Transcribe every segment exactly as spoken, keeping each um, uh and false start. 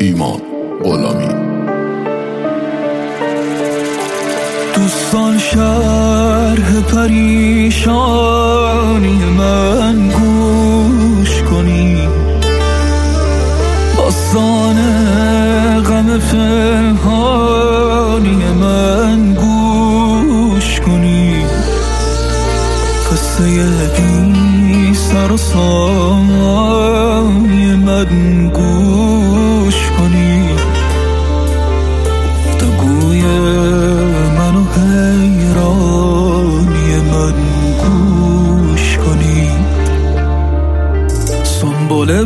ایمان غلامی. دوستان شرح پریشانی من گوش کنی، داستان غم پنهانی من گوش کنی، قصه بی سر و سامانی من گوش کنی، گفتگوی من و حیرانی من گوش کنی. سنبول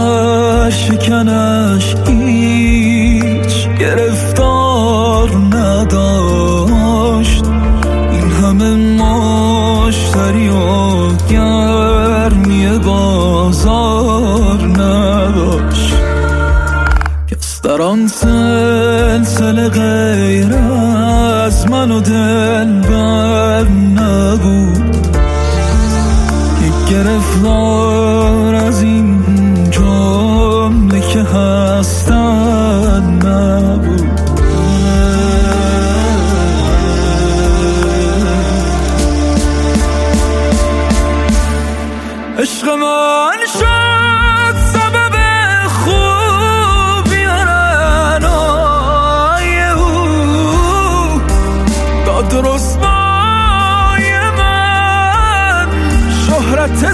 پرشکنش هیچ گرفتار نداشت، این همه مشتری و گرمی بازار نداشت، کس در آن سلسله غیر از من و دلبر نبود، یک گرفتار از این جمله که هستن نبود. عشق من شد سبب خوبی رنای او، داد رسوای من شهرت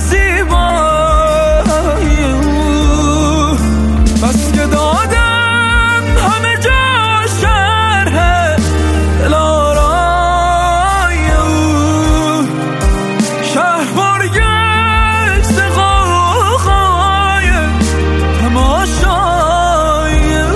زیبای او، بس که دادم همه جا شرح دلارای او، شهر برگشت قوقای تماشای او.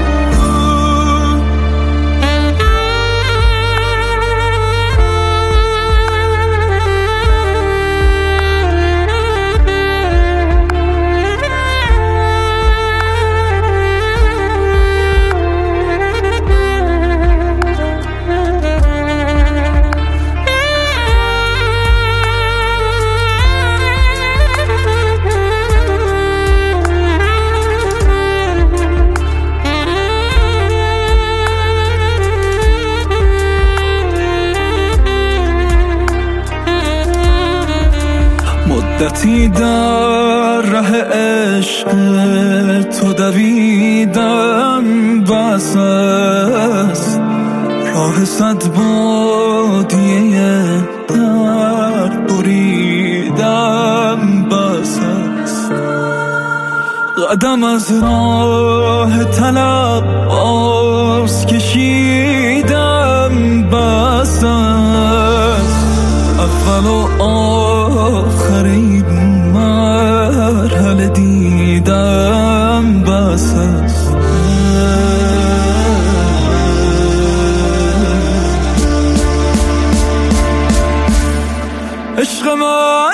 مدتی در ره عشق تو دویدم، بس است راه صد بادیه در بریدم، بس است قدم از راه طلب باز کشیدم، بس است اول و آخر این مرحله دیدم، بس است عشق من